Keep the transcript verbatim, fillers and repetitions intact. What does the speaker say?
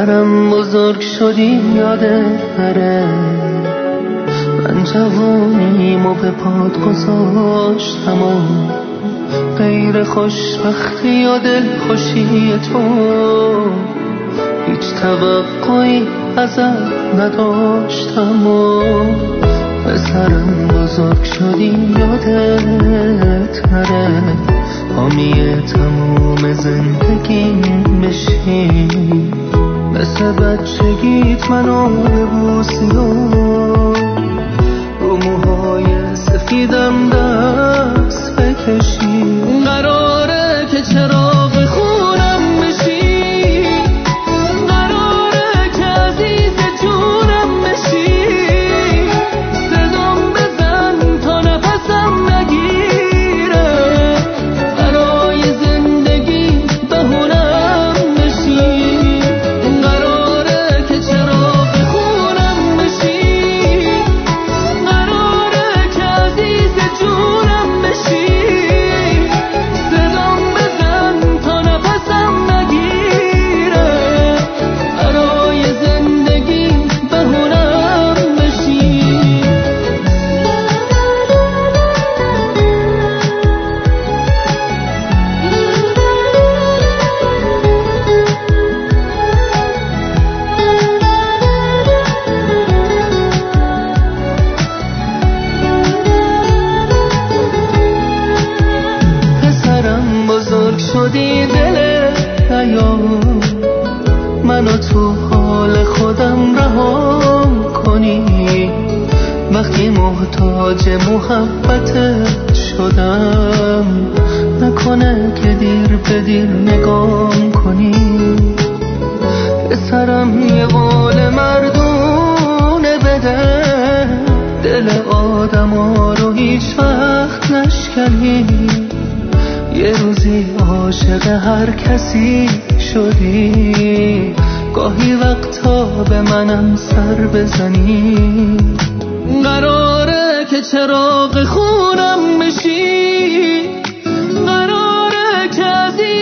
پسرم بزرگ شدی یادت نره، من جوانیمو به پات گذاشتم و غیر خوشبختی و دلخوشی تو هیچ توقعی ازت نداشتم و پسرم بزرگ شدی یادت نره، حامی تموم زندگیم بشی، مثل بچگیت منو ببوسی و رو موهای سفیدم دست بکشی. قراره که چراغ خونم بشی، قراره که عزیز جونم بشی، صدام بزن تا نفسم نگیره، برای زندگی بهونم بشی. قراره که چراغ خونم بشی، قراره که عزیز جونم بشی، صدام بزن تا نفسم نگیره، برای زندگی بهونم بشی. پسرم بزرگ شدی دل نیا، منو تو حال خودم رها کنی، وقتی محتاج محبتت شدم نکنه که دیر به دیر نگام کنی. پسرم یه قول مردونه بده، دل آدم ها رو هیچ وقت نشکنی، یه روزی عاشق هر کسی شدی، گاهی وقتا به منم سر بزنی. قراره که چراغ خونم بشی، قراره که عزیز